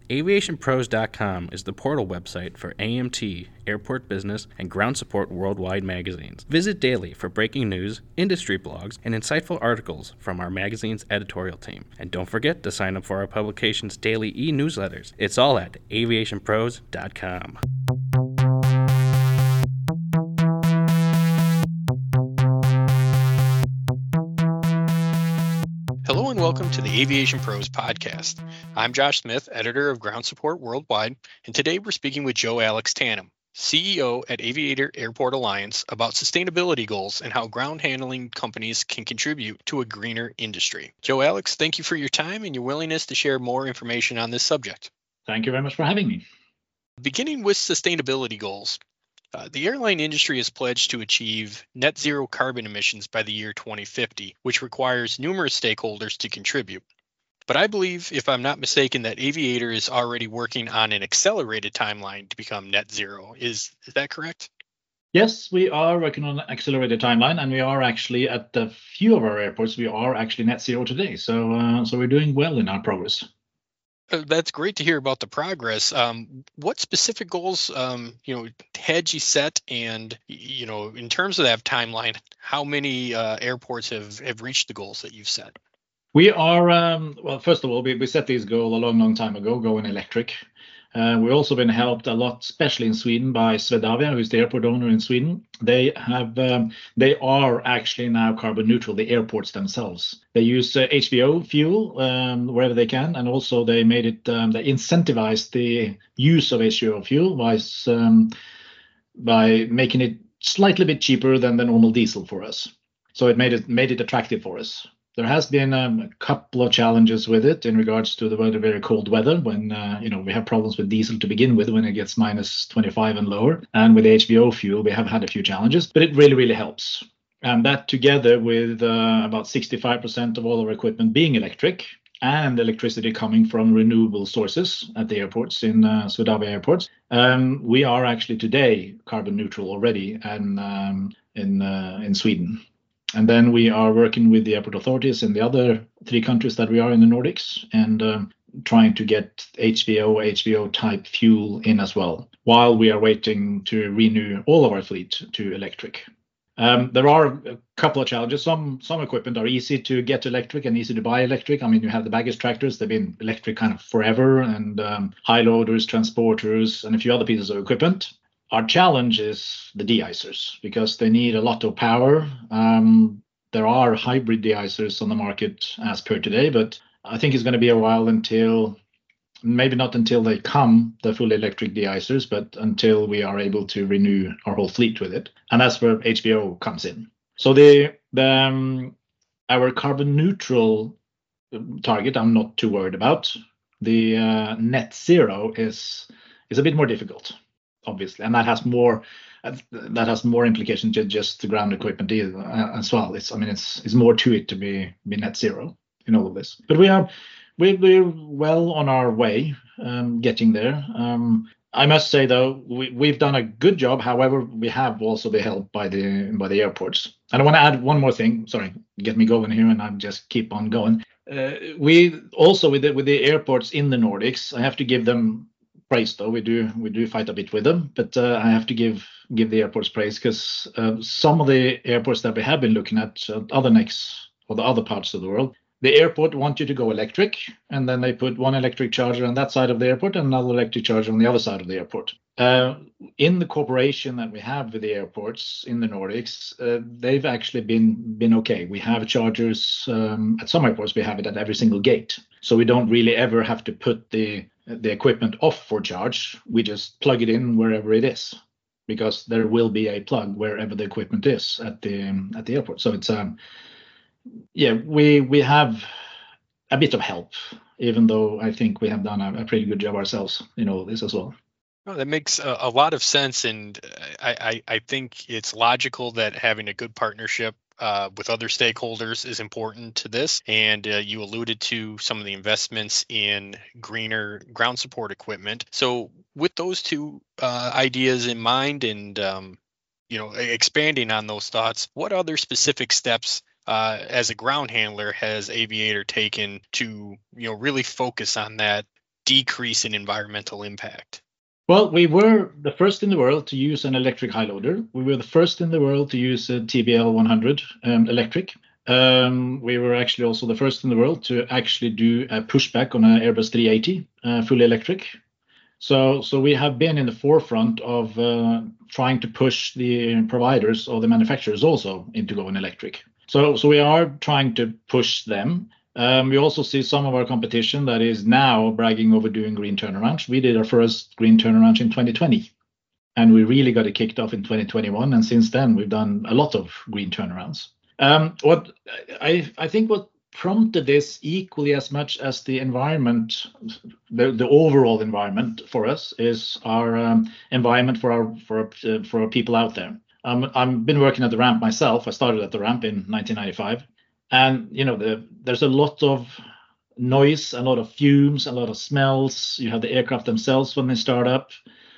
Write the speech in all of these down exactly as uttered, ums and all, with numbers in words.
aviation pros dot com is the portal website for A M T, Airport Business, and Ground Support Worldwide magazines. Visit daily for breaking news, industry blogs, and insightful articles from our magazine's editorial team. And don't forget to sign up for our publication's daily e-newsletters. It's all at aviation pros dot com. Hello and welcome to the Aviation Pros podcast. I'm Josh Smith, editor of Ground Support Worldwide, and today we're speaking with Joe Alex Tanum, C E O at Aviator Airport Alliance, about sustainability goals and how ground handling companies can contribute to a greener industry. Joe Alex, thank you for your time and your willingness to share more information on this subject. Thank you very much for having me. Beginning with sustainability goals, Uh, the airline industry has pledged to achieve net zero carbon emissions by the year twenty fifty, which requires numerous stakeholders to contribute. But I believe, if I'm not mistaken, that Aviator is already working on an accelerated timeline to become net zero. Is, is that correct? Yes, we are working on an accelerated timeline, and we are actually at a few of our airports, we are actually net zero today. So, uh, so we're doing well in our progress. Uh, That's great to hear about the progress. Um, what specific goals, um, you know, had you set, and y- you know, in terms of that timeline, how many uh, airports have have reached the goals that you've set? We are, um, well, first of all, we, we set this goal a long, long time ago, going electric. Uh, we've also been helped a lot, especially in Sweden, by Swedavia, who's the airport owner in Sweden. They have, um, they are actually now carbon neutral, the airports themselves. They use uh, H V O fuel um, wherever they can, and also they made it, um, they incentivized the use of H V O fuel by, um, by making it slightly bit cheaper than the normal diesel for us. So it made it made it attractive for us. There has been um, a couple of challenges with it in regards to the very, very cold weather when, uh, you know, we have problems with diesel to begin with when it gets minus twenty-five and lower. And with H V O fuel, we have had a few challenges, but it really, really helps. And that together with uh, about sixty-five percent of all our equipment being electric and electricity coming from renewable sources at the airports in uh, Swedavia airports, um, we are actually today carbon neutral already and um, in uh, in Sweden. And then we are working with the airport authorities in the other three countries that we are in the Nordics and um, trying to get H V O, H V O type fuel in as well, while we are waiting to renew all of our fleet to electric. Um, there are a couple of challenges. Some some equipment are easy to get electric and easy to buy electric. I mean, you have the baggage tractors, they've been electric kind of forever, and um, high loaders, transporters, and a few other pieces of equipment. Our challenge is the de-icers because they need a lot of power. Um, there are hybrid de-icers on the market as per today, but I think it's going to be a while until, maybe not until they come, the fully electric de-icers, but until we are able to renew our whole fleet with it. And that's where H V O comes in. So the, the um, our carbon neutral target, I'm not too worried about. The uh, net zero is is a bit more difficult, obviously, and that has more that has more implications than just the ground equipment as well. It's I mean it's it's more to it to be be net zero in all of this. But we are we we're well on our way um, getting there. Um, I must say though we we've done a good job. However, we have also been helped by the by the airports. And I want to add one more thing. Sorry, get me going here, and I just keep on going. Uh, we also with the, with the airports in the Nordics, I have to give them praise though. We do we do fight a bit with them, but uh, I have to give give the airports praise because uh, some of the airports that we have been looking at, uh, other necks or the other parts of the world, the airport want you to go electric, and then they put one electric charger on that side of the airport and another electric charger on the other side of the airport. Uh, in the cooperation that we have with the airports in the Nordics, uh, they've actually been been okay. We have chargers um, at some airports. We have it at every single gate, so we don't really ever have to put the the equipment off for charge. We just plug it in wherever it is, because there will be a plug wherever the equipment is at the um, at the airport. So it's um yeah we we have a bit of help, even though I think we have done a, a pretty good job ourselves in all of this as well. Well, that makes a, a lot of sense, and I, I I think it's logical that having a good partnership Uh, with other stakeholders is important to this. And uh, you alluded to some of the investments in greener ground support equipment. So with those two uh, ideas in mind and, um, you know, expanding on those thoughts, what other specific steps uh, as a ground handler has Aviator taken to, you know, really focus on that decrease in environmental impact? Well, we were the first in the world to use an electric high loader. We were the first in the world to use a T B L one hundred um, electric. Um, we were actually also the first in the world to actually do a pushback on an Airbus three eighty, uh, fully electric. So, so we have been in the forefront of uh, trying to push the providers or the manufacturers also into going electric. So, so we are trying to push them. Um, we also see some of our competition that is now bragging over doing green turnarounds. We did our first green turnaround in twenty twenty, and we really got it kicked off in twenty twenty-one. And since then, we've done a lot of green turnarounds. Um, what I I think what prompted this equally as much as the environment, the, the overall environment for us is our um, environment for our for uh, for our people out there. Um, I've been working at the ramp myself. I started at the ramp in nineteen ninety-five, and you know the, there's a lot of noise, a lot of fumes, a lot of smells. You have the aircraft themselves when they start up.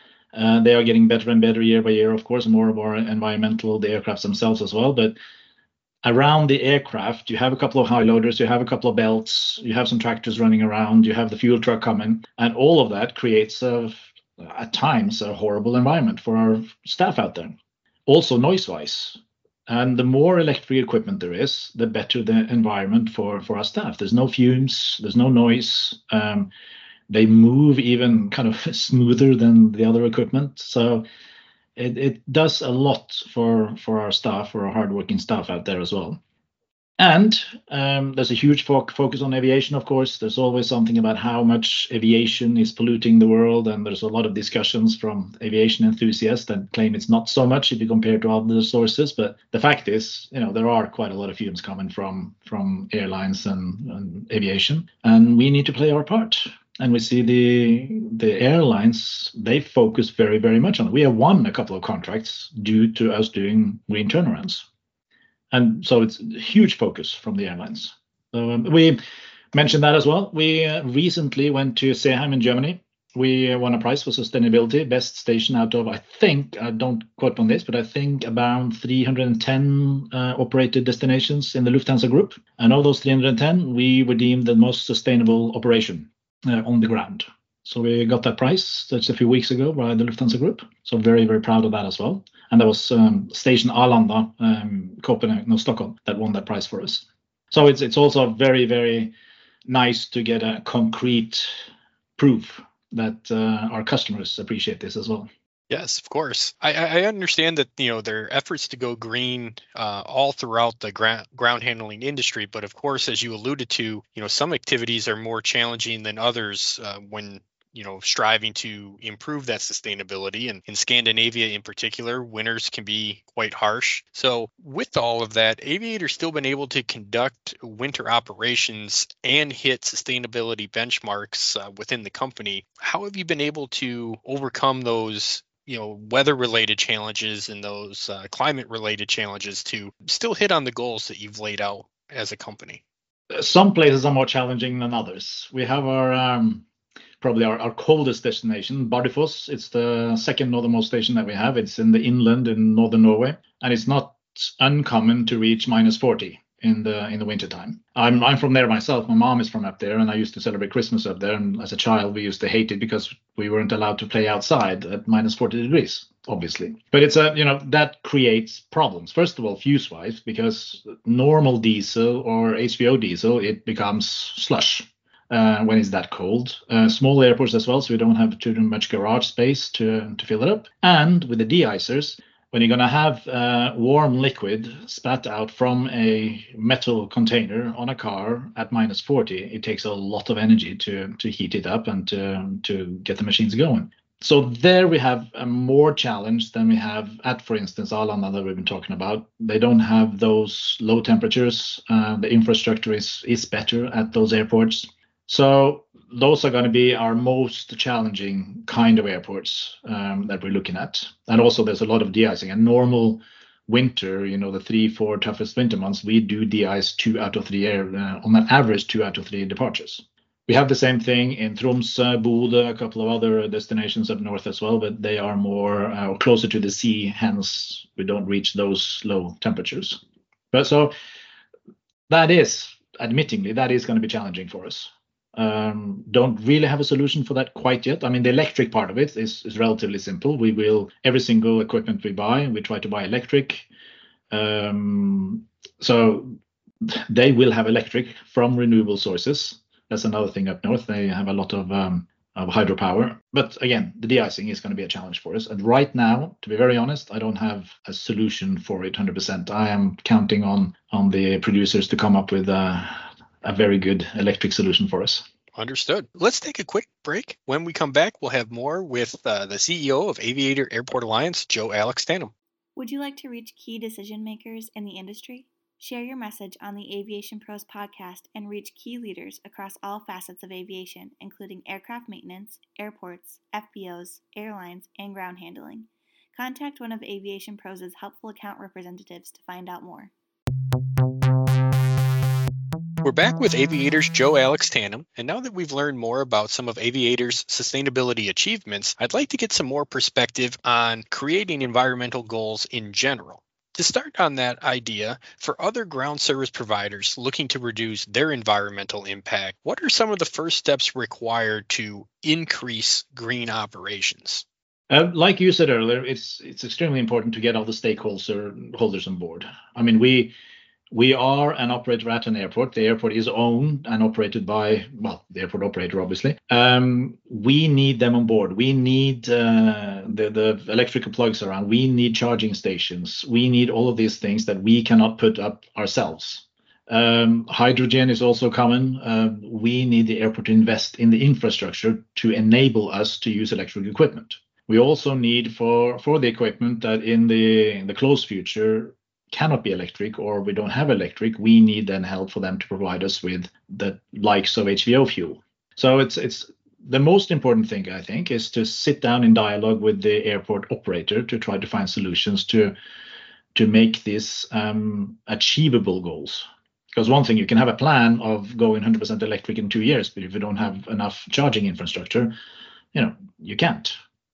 Uh, they are getting better and better year by year, of course, more and more environmental, the aircraft themselves as well. But around the aircraft, you have a couple of high loaders, you have a couple of belts, you have some tractors running around, you have the fuel truck coming, and all of that creates, a, at times, a horrible environment for our staff out there. Also noise-wise. And the more electric equipment there is, the better the environment for, for our staff. There's no fumes, there's no noise. Um, they move even kind of smoother than the other equipment. So It, it does a lot for, for our staff, for our hardworking staff out there as well. And um, there's a huge fo- focus on aviation, of course. There's always something about how much aviation is polluting the world. And there's a lot of discussions from aviation enthusiasts that claim it's not so much if you compare to other sources. But the fact is, you know, there are quite a lot of fumes coming from, from airlines and, and aviation. And we need to play our part. And we see the the airlines, they focus very, very much on it. We have won a couple of contracts due to us doing green turnarounds. And so it's a huge focus from the airlines. So um, we mentioned that as well. We uh, recently went to Seeheim in Germany. We won a prize for sustainability, best station out of, I think, I don't quote on this, but I think around three hundred ten uh, operated destinations in the Lufthansa group. And of those three hundred ten, we were deemed the most sustainable operation Uh, on the ground. So we got that prize just a few weeks ago by the Lufthansa Group. So very, very proud of that as well. And that was um, Station Arlanda, um, Copenhagen, no, Stockholm, that won that prize for us. So it's it's also very, very nice to get a concrete proof that uh, our customers appreciate this as well. Yes, of course. I, I understand that, you know, there are efforts to go green uh, all throughout the gra- ground handling industry. But of course, as you alluded to, you know, some activities are more challenging than others uh, when, you know, striving to improve that sustainability. And in Scandinavia in particular, winters can be quite harsh. So with all of that, Aviator's still been able to conduct winter operations and hit sustainability benchmarks uh, within the company. How have you been able to overcome those, you know, weather-related challenges and those uh, climate-related challenges to still hit on the goals that you've laid out as a company? Some places are more challenging than others. We have our um, probably our, our coldest destination, Bardufoss. It's the second northernmost station that we have. It's in the inland in northern Norway, and it's not uncommon to reach minus forty in the in the wintertime. I'm I'm from there myself. My mom is from up there, and I used to celebrate Christmas up there. And as a child, we used to hate it because we weren't allowed to play outside at minus forty degrees, obviously. But it's a, you know, that creates problems. First of all, fuse-wise, because normal diesel or H V O diesel, it becomes slush uh, when it's that cold. Uh, small airports as well, so we don't have too much garage space to, to fill it up. And with the de-icers, when you're going to have uh, warm liquid spat out from a metal container on a car at minus forty, it takes a lot of energy to, to heat it up and to, to get the machines going. So there we have a more challenge than we have at, for instance, Arlanda that we've been talking about. They don't have those low temperatures. Uh, the infrastructure is, is better at those airports. So those are going to be our most challenging kind of airports um, that we're looking at. And also there's a lot of de-icing. A normal winter, you know, the three, four toughest winter months, we do de-ice two out of three air, uh, on an average, two out of three departures. We have the same thing in Tromsø, Bodø, a couple of other destinations up north as well, but they are more uh, closer to the sea, hence we don't reach those low temperatures. But so that is, admittingly, that is going to be challenging for us. Um, don't really have a solution for that quite yet. I mean, the electric part of it is, is relatively simple. We will, every single equipment we buy, we try to buy electric. Um, so they will have electric from renewable sources. That's another thing up north. They have a lot of um, of hydropower. But again, the de-icing is going to be a challenge for us. And right now, to be very honest, I don't have a solution for it one hundred percent. I am counting on on the producers to come up with a, a very good electric solution for us. Understood. Let's take a quick break. When we come back, we'll have more with uh, the C E O of Aviator Airport Alliance, Joe Alex Tanum. Would you like to reach key decision makers in the industry? Share your message on the Aviation Pros podcast and reach key leaders across all facets of aviation, including aircraft maintenance, airports, F B Os, airlines, and ground handling. Contact one of Aviation Pros' helpful account representatives to find out more. We're back with Aviator's Joe Alex Tanum, and now that we've learned more about some of Aviator's sustainability achievements, I'd like to get some more perspective on creating environmental goals in general. To start on that idea, for other ground service providers looking to reduce their environmental impact, what are some of the first steps required to increase green operations? Uh, like you said earlier, it's it's extremely important to get all the stakeholders holders on board. I mean, we we are an operator at an airport. The airport is owned and operated by, well, the airport operator, obviously. Um, we need them on board. We need uh, the, the electrical plugs around. We need charging stations. We need all of these things that we cannot put up ourselves. Um, hydrogen is also common. Uh, we need the airport to invest in the infrastructure to enable us to use electric equipment. We also need for, for the equipment that in the, in the close future cannot be electric, or we don't have electric, we need then help for them to provide us with the likes of H V O fuel. So it's it's the most important thing, I think, is to sit down in dialogue with the airport operator to try to find solutions to to make this um, achievable goals. Because one thing, you can have a plan of going one hundred percent electric in two years, but if you don't have enough charging infrastructure, you know, you can't.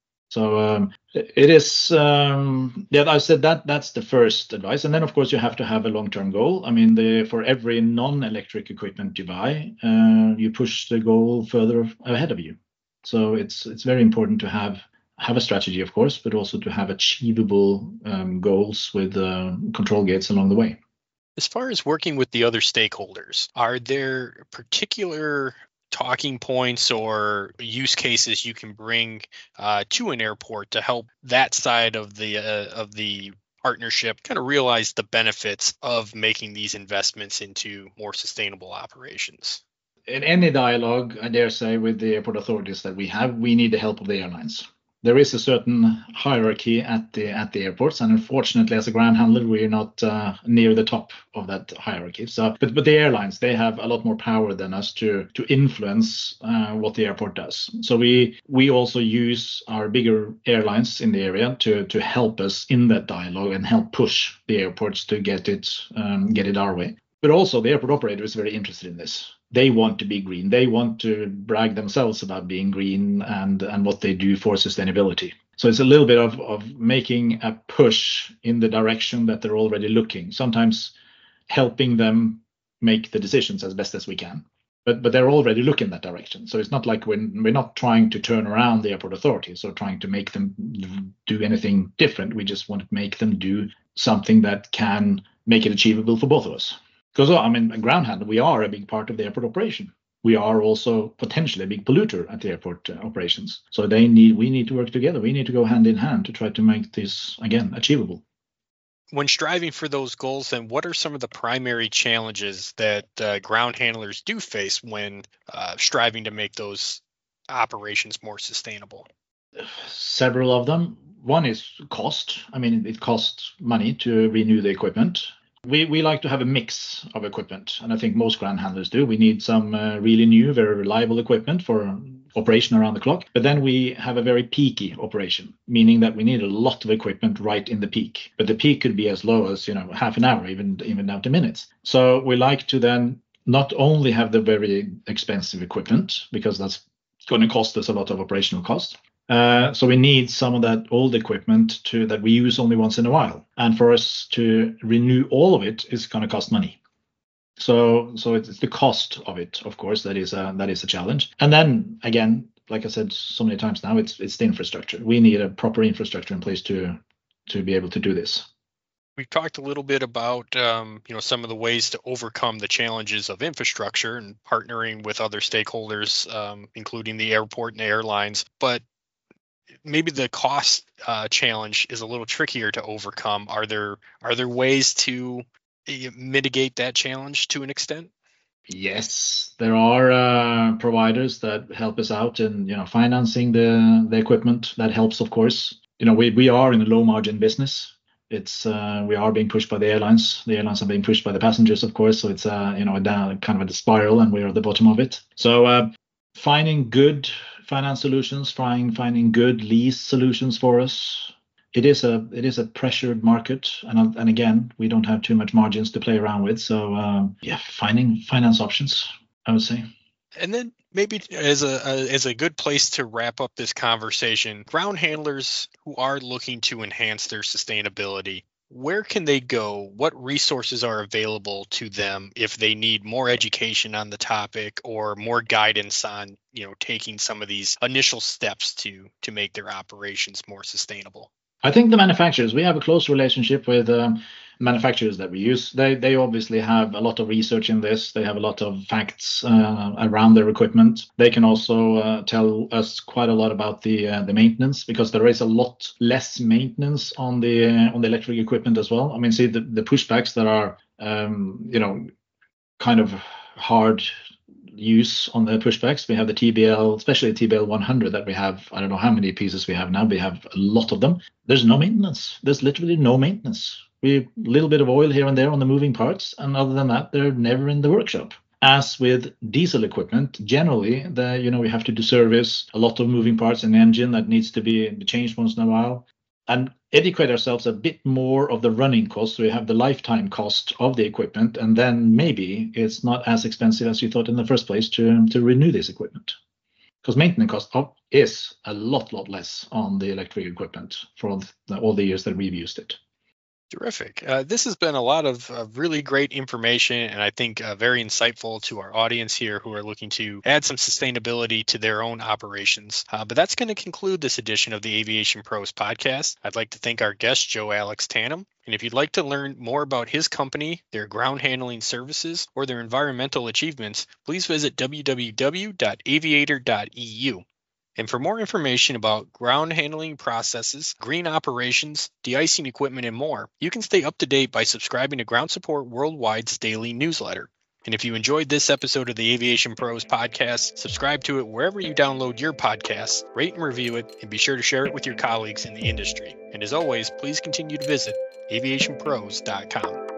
So um, it is, um, yeah, I said that that's the first advice. And then, of course, you have to have a long-term goal. I mean, the, for every non-electric equipment you buy, uh, you push the goal further ahead of you. So it's it's very important to have have a strategy, of course, but also to have achievable um, goals with uh, control gates along the way. As far as working with the other stakeholders, are there particular talking points or use cases you can bring uh, to an airport to help that side of the uh, of the partnership kind of realize the benefits of making these investments into more sustainable operations? In any dialogue, I dare say, with the airport authorities that we have, we need the help of the airlines. There is a certain hierarchy at the at the airports, and unfortunately, as a ground handler, we're not uh, near the top of that hierarchy. So, but but the airlines, they have a lot more power than us to to influence uh, what the airport does. So we we also use our bigger airlines in the area to to help us in that dialogue and help push the airports to get it um, get it our way. But also, the airport operator is very interested in this. They want to be green. They want to brag themselves about being green and, and what they do for sustainability. So it's a little bit of, of making a push in the direction that they're already looking, sometimes helping them make the decisions as best as we can. But but they're already looking that direction. So it's not like we're, we're not trying to turn around the airport authorities or trying to make them do anything different. We just want to make them do something that can make it achievable for both of us. Because, I mean, a ground handler, we are a big part of the airport operation. We are also potentially a big polluter at the airport uh, operations. So they need, we need to work together. We need to go hand in hand to try to make this, again, achievable. When striving for those goals, then what are some of the primary challenges that uh, ground handlers do face when uh, striving to make those operations more sustainable? Several of them. One is cost. I mean, it costs money to renew the equipment. We we like to have a mix of equipment, and I think most ground handlers do. We need some uh, really new, very reliable equipment for operation around the clock. But then we have a very peaky operation, meaning that we need a lot of equipment right in the peak. But the peak could be as low as, you know, half an hour, even even down to minutes. So we like to then not only have the very expensive equipment, because that's going to cost us a lot of operational cost. Uh, so we need some of that old equipment to that we use only once in a while. And for us to renew all of it is going to cost money. So so it's the cost of it, of course, that is a that is a challenge. And then again, like I said so many times now, it's it's the infrastructure. We need a proper infrastructure in place to to be able to do this. We've talked a little bit about um, you know, some of the ways to overcome the challenges of infrastructure and partnering with other stakeholders, um, including the airport and the airlines. But maybe the cost uh, challenge is a little trickier to overcome. Are there are there ways to uh, mitigate that challenge to an extent? Yes, there are uh, providers that help us out in you know financing the the equipment. That helps, of course. You know, we we are in a low margin business. It's uh, we are being pushed by the airlines. The airlines are being pushed by the passengers, of course. So it's uh, you know down kind of a spiral, and we're at the bottom of it. So uh, finding good finance solutions, finding finding good lease solutions for us. It is a it is a pressured market, and and again, we don't have too much margins to play around with. So um, yeah, finding finance options, I would say. And then maybe as a, a as a good place to wrap up this conversation, ground handlers who are looking to enhance their sustainability, where can they go? What resources are available to them if they need more education on the topic or more guidance on, you know, taking some of these initial steps to to make their operations more sustainable? I think the manufacturers, we have a close relationship with um, manufacturers that we use. They they obviously have a lot of research in this. They have a lot of facts uh, around their equipment. They can also uh, tell us quite a lot about the uh, the maintenance, because there is a lot less maintenance on the uh, on the electric equipment as well. I mean, see the, the pushbacks that are um, you know kind of hard use on the pushbacks. We have the T B L, especially the T B L one hundred that we have. I don't know how many pieces we have now. We have a lot of them. There's no maintenance. There's literally no maintenance. We a little bit of oil here and there on the moving parts, and other than that, they're never in the workshop. As with diesel equipment, generally, the you know we have to do service, a lot of moving parts in the engine that needs to be changed once in a while, and educate ourselves a bit more of the running cost. So we have the lifetime cost of the equipment, and then maybe it's not as expensive as you thought in the first place to to renew this equipment, because maintenance cost is a lot lot less on the electric equipment for the, all the years that we've used it. Terrific. Uh, this has been a lot of uh, really great information, and I think uh, very insightful to our audience here who are looking to add some sustainability to their own operations. Uh, but that's going to conclude this edition of the Aviation Pros podcast. I'd like to thank our guest, Joe Alex Tanum. And if you'd like to learn more about his company, their ground handling services, or their environmental achievements, please visit w w w dot aviator dot e u. And for more information about ground handling processes, green operations, de-icing equipment, and more, you can stay up to date by subscribing to Ground Support Worldwide's daily newsletter. And if you enjoyed this episode of the Aviation Pros podcast, subscribe to it wherever you download your podcasts, rate and review it, and be sure to share it with your colleagues in the industry. And as always, please continue to visit aviation pros dot com.